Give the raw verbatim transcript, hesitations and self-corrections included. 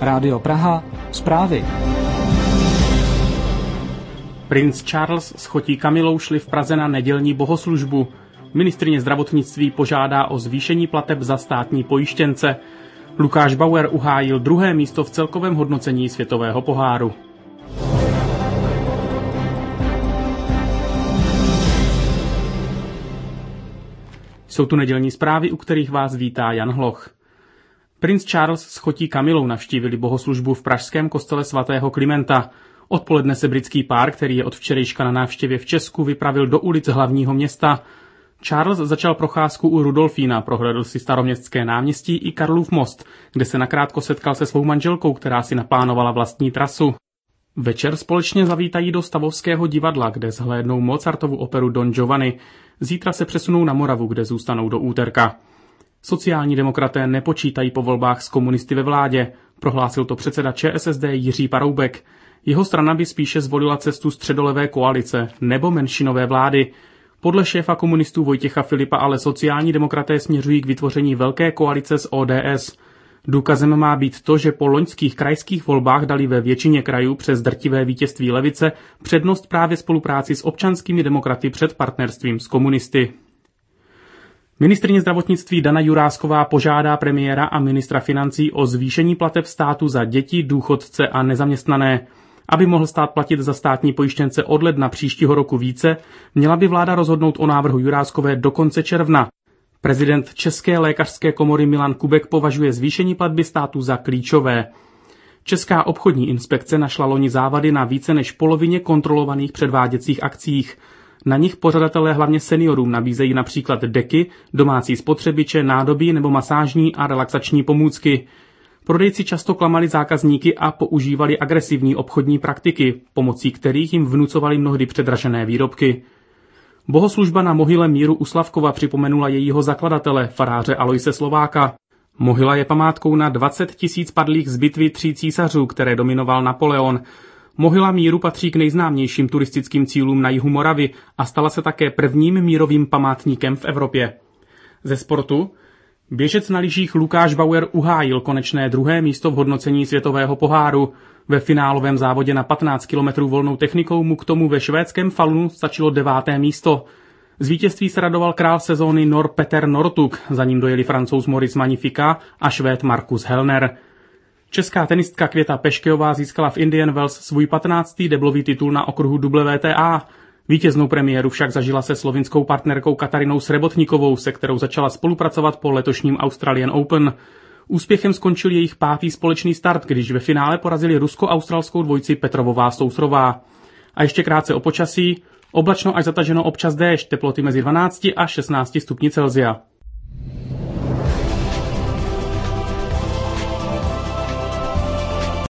Rádio Praha, zprávy. Princ Charles s chotí Kamilou šli v Praze na nedělní bohoslužbu. Ministryně zdravotnictví požádá o zvýšení plateb za státní pojištěnce. Lukáš Bauer uhájil druhé místo v celkovém hodnocení světového poháru. Jsou tu nedělní zprávy, u kterých vás vítá Jan Hloch. Princ Charles s chotí Kamilou navštívili bohoslužbu v pražském kostele svatého Klimenta. Odpoledne se britský pár, který je od včerejška na návštěvě v Česku, vypravil do ulic hlavního města. Charles začal procházku u Rudolfína, prohlédl si Staroměstské náměstí i Karlův most, kde se nakrátko setkal se svou manželkou, která si naplánovala vlastní trasu. Večer společně zavítají do Stavovského divadla, kde zhlédnou Mozartovu operu Don Giovanni. Zítra se přesunou na Moravu, kde zůstanou do úterka. Sociální demokraté nepočítají po volbách s komunisty ve vládě, prohlásil to předseda ČSSD Jiří Paroubek. Jeho strana by spíše zvolila cestu středolevé koalice nebo menšinové vlády. Podle šéfa komunistů Vojtěcha Filipa ale sociální demokraté směřují k vytvoření velké koalice s O D S. Důkazem má být to, že po loňských krajských volbách dali ve většině krajů přes drtivé vítězství levice přednost právě spolupráci s občanskými demokraty před partnerstvím s komunisty. Ministryně zdravotnictví Dana Jurásková požádá premiéra a ministra financí o zvýšení plateb státu za děti, důchodce a nezaměstnané. Aby mohl stát platit za státní pojištěnce od ledna příštího roku více, měla by vláda rozhodnout o návrhu Juráskové do konce června. Prezident České lékařské komory Milan Kubek považuje zvýšení platby státu za klíčové. Česká obchodní inspekce našla loni závady na více než polovině kontrolovaných předváděcích akcích. Na nich pořadatelé hlavně seniorům nabízejí například deky, domácí spotřebiče, nádoby nebo masážní a relaxační pomůcky. Prodejci často klamali zákazníky a používali agresivní obchodní praktiky, pomocí kterých jim vnucovali mnohdy předražené výrobky. Bohoslužba na mohyle Míru u Slavkova připomenula jejího zakladatele, faráře Aloise Slováka. Mohyla je památkou na dvacet tisíc padlých z bitvy tří císařů, které dominoval Napoleon. Mohyla Míru patří k nejznámějším turistickým cílům na jihu Moravy a stala se také prvním mírovým památníkem v Evropě. Ze sportu běžec na lyžích Lukáš Bauer uhájil konečné druhé místo v hodnocení světového poháru. Ve finálovém závodě na patnáct kilometrů volnou technikou mu k tomu ve švédském Falunu stačilo deváté místo. Z vítězství se radoval král sezóny Nor Peter Northug, za ním dojeli Francouz Maurice Magnificat a Švéd Markus Hellner. Česká tenistka Květa Peškejová získala v Indian Wells svůj patnáctý deblový titul na okruhu W T A. Vítěznou premiéru však zažila se slovinskou partnerkou Katarinou Srebotnikovou, se kterou začala spolupracovat po letošním Australian Open. Úspěchem skončil jejich pátý společný start, když ve finále porazili rusko-australskou dvojici Petrovová-Sousrová. A ještě krátce o počasí. Oblačno až zataženo občas déšť, teploty mezi dvanácti a šestnácti stupni Celsia.